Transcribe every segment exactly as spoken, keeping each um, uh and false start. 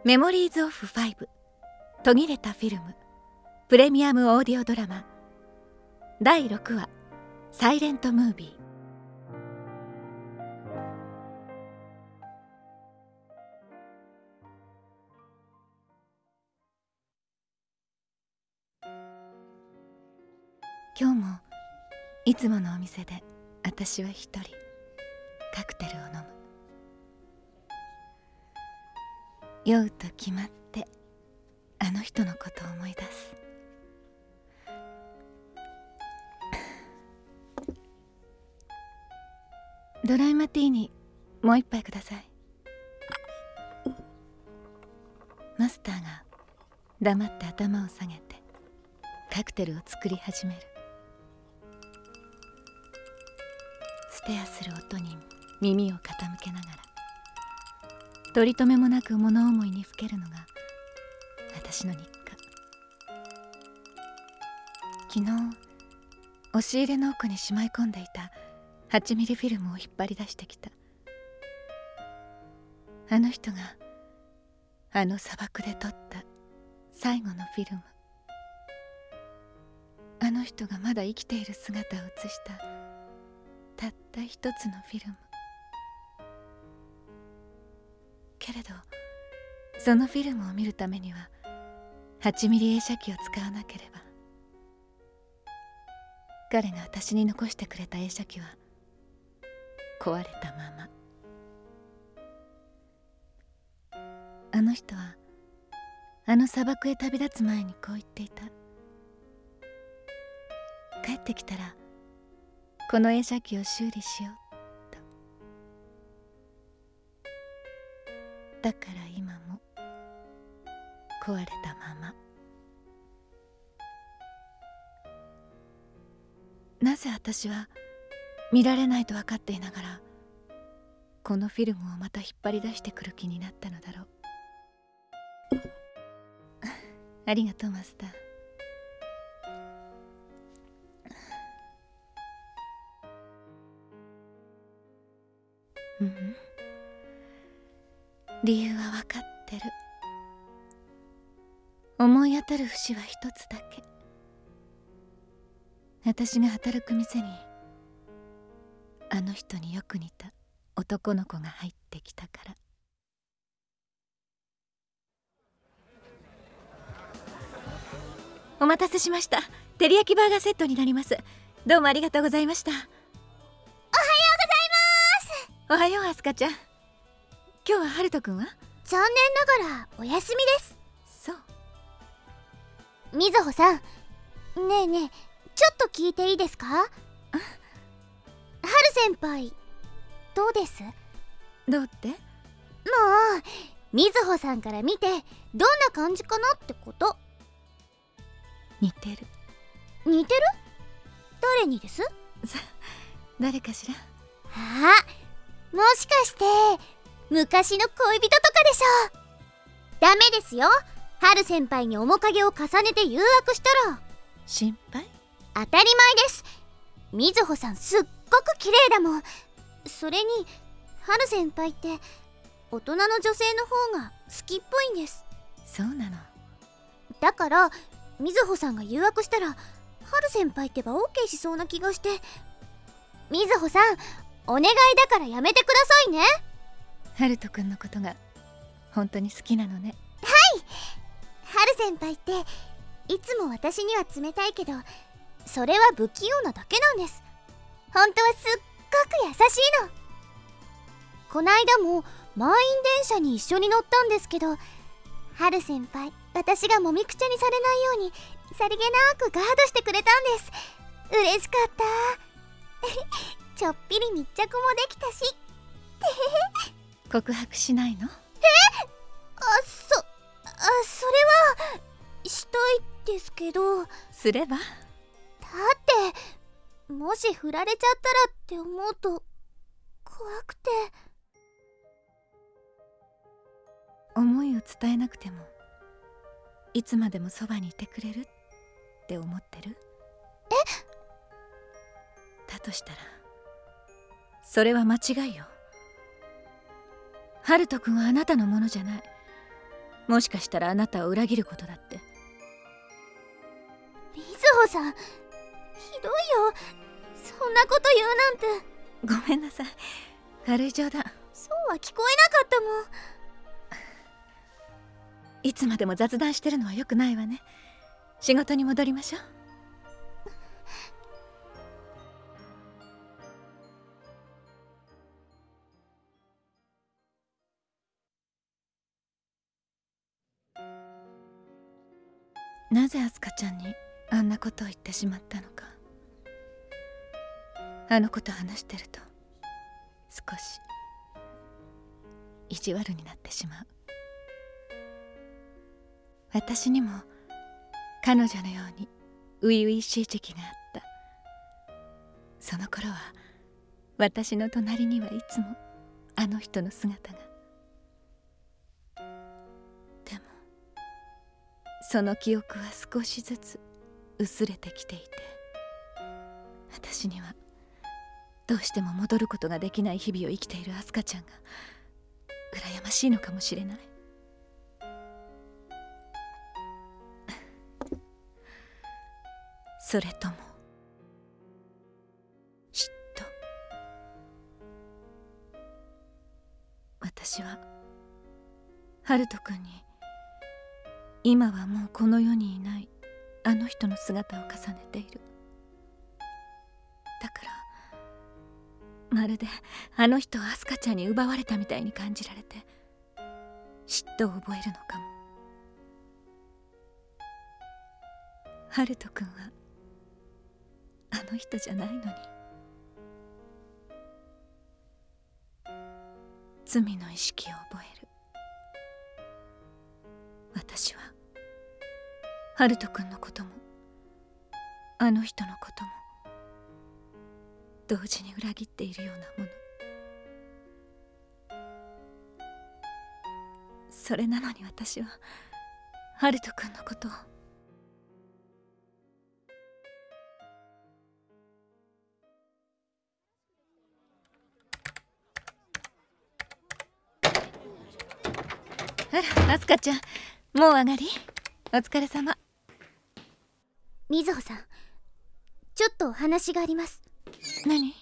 メモリーズオフファイブ途切れたフィルムプレミアムオーディオドラマだいろくわサイレントムービー。今日もいつものお店で私は一人カクテルを飲む。酔うと決まってあの人のことを思い出す。ドライマティーニもう一杯ください。マスターが黙って頭を下げてカクテルを作り始める。ステアする音に耳を傾けながら取り留めもなく物思いにふけるのが私の日課。昨日押し入れの奥にしまい込んでいたはちミリフィルムを引っ張り出してきた。あの人があの砂漠で撮った最後のフィルム、あの人がまだ生きている姿を写したたった一つのフィルム。けれどそのフィルムを見るためにははちミリ映写機を使わなければ。彼が私に残してくれた映写機は壊れたまま。あの人はあの砂漠へ旅立つ前にこう言っていた。帰ってきたらこの映写機を修理しようと。だから今も壊れたまま。なぜ私は見られないと分かっていながらこのフィルムをまた引っ張り出してくる気になったのだろう。ありがとうマスター。うん、理由は分かってる。思い当たる節は一つだけ。私が働く店にあの人によく似た男の子が入ってきたから。お待たせしました。照り焼きバーガーセットになります。どうもありがとうございました。おはようございます。おはようアスカちゃん。今日はハルト君は？ 残念ながらお休みです。 そう。 みずほさん、ねえねえ、ちょっと聞いていいですか？はる先輩どうです？ どうって？ もうみずほさんから見てどんな感じかなってこと。 似てる。 似てる？誰にです？ さ誰かしら？ あ、もしかして昔の恋人とかでしょ。ダメですよ。はる先輩に面影を重ねて誘惑したら。 心配？ 当たり前です。みずほさんすっごく綺麗だもん。それにはる先輩って大人の女性の方が好きっぽいんです。 そうなの。 だからみずほさんが誘惑したらはる先輩ってば オーケー しそうな気がして。みずほさんお願いだからやめてくださいね。 ハルト君のことが本当に好きなのね。 はい。はる先輩っていつも私には冷たいけどそれは不器用なだけなんです。本当はすっごく優しいの。こないだも満員電車に一緒に乗ったんですけど、はる先輩私がもみくちゃにされないようにさりげなくガードしてくれたんです。嬉しかったちょっぴり密着もできたし告白しないの？ え？あ、そ、あ、それはしたいですけど。 すれば？ だってもし振られちゃったらって思うと怖くて。 思いを伝えなくてもいつまでもそばにいてくれるって思ってる？ え？ だとしたらそれは間違いよ。ハルト君はあなたのものじゃない。 もしかしたらあなたを裏切ることだって。 みずほさん、ひどいよ。そんなこと言うなんて。 ごめんなさい、軽い冗談。 そうは聞こえなかったもん。 いつまでも雑談してるのは良くないわね。仕事に戻りましょう。なぜアスカちゃんにあんなことを言ってしまったのか。あの子と話してると少し意地悪になってしまう。私にも彼女のように初々しい時期があった。その頃は私の隣にはいつもあの人の姿が。でもその記憶は少しずつ薄れてきていて、私にはどうしても戻ることができない日々を生きているアスカちゃんが羨ましいのかもしれない。それとも嫉妬。私はハルト君に今はもうこの世にいないあの人の姿を重ねている。だからまるであの人をアスカちゃんに奪われたみたいに感じられて嫉妬を覚えるのかも。ハルト君はあの人じゃないのに。罪の意識を覚える。私はハルト君のこともあの人のことも同時に裏切っているようなもの。それなのに私はハルト君のことをあら、アスカちゃん、もう上がり？お疲れ様。 みずほさん、ちょっとお話があります。 何？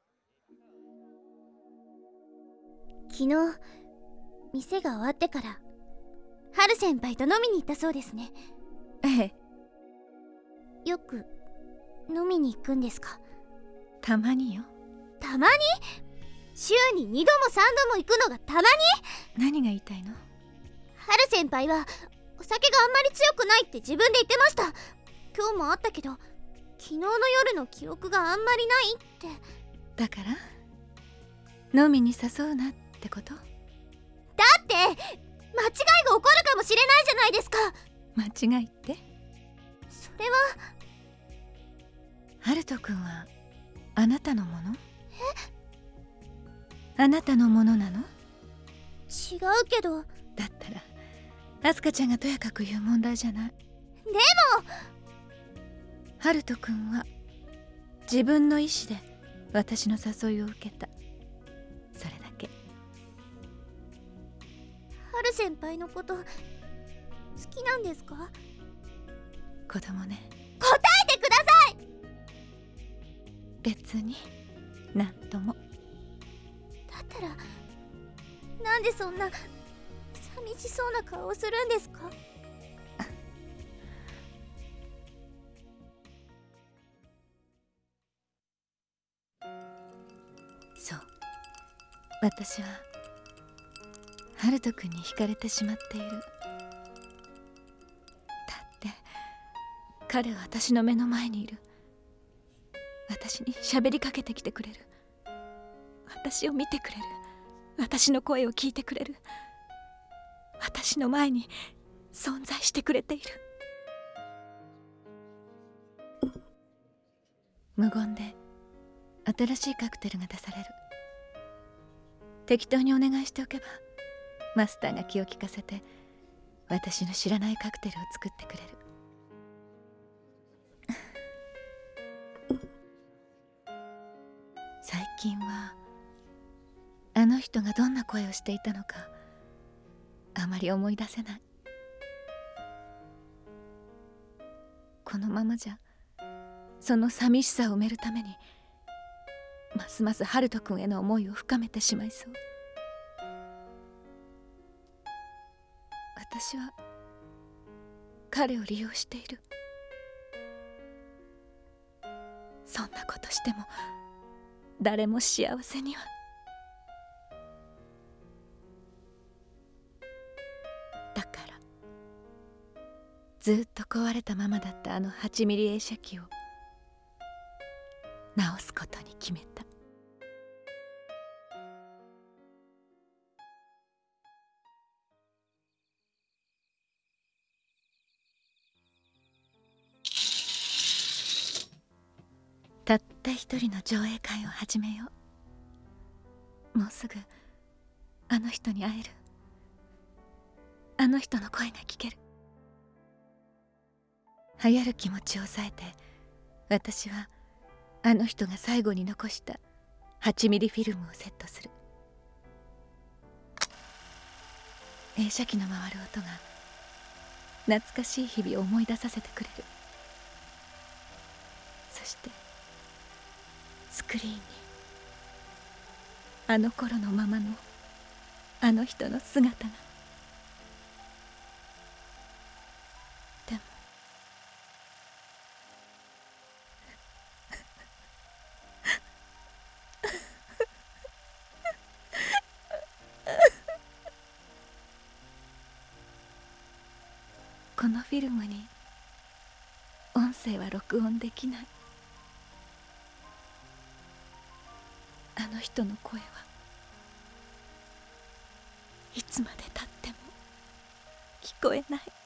昨日店が終わってからハル先輩と飲みに行ったそうですね。 ええ。 よく飲みに行くんですか？ たまによ。 たまに？週ににどもさんども行くのがたまに？ 何が言いたいの？ ハル先輩はお酒があんまり強くないって自分で言ってました。今日もあったけど昨日の夜の記憶があんまりないって。 だから飲みに誘うなってこと？だって間違いが起こるかもしれないじゃないですか。 間違いって？ それはハルト君はあなたのもの？え？あなたのものなの？ 違うけど。 だったらアスカちゃんがとやかく言う問題じゃない。 でもハルト君は自分の意思で私の誘いを受けた。それだけ。 ハル先輩のこと好きなんですか？ 子供ね。 答えてください。 別になんとも。 だったらなんでそんな寂しそうな顔をするんですか？ そう、私はハルト君に惹かれてしまっている。だって彼は私の目の前にいる。私に喋りかけてきてくれる。私を見てくれる。私の声を聞いてくれる。私の前に存在してくれている。無言で新しいカクテルが出される。適当にお願いしておけばマスターが気を利かせて私の知らないカクテルを作ってくれる。最近はあの人がどんな声をしていたのかあまり思い出せない。 このままじゃその寂しさを埋めるためにますます春人君への思いを深めてしまいそう。私は彼を利用している。そんなことしても誰も幸せには。だからずっと壊れたままだったあのはちミリ映写機を直すことに決めた。たった一人の上映会を始めよう。もうすぐあの人に会える。あの人の声が聞ける。流行る気持ちを抑えて私はあの人が最後に残したはちミリフィルムをセットする。映写機の回る音が懐かしい日々を思い出させてくれる。そしてスクリーンにあの頃のままのあの人の姿が。でもこのフィルムに音声は録音できない。あの人の声はいつまでたっても聞こえない。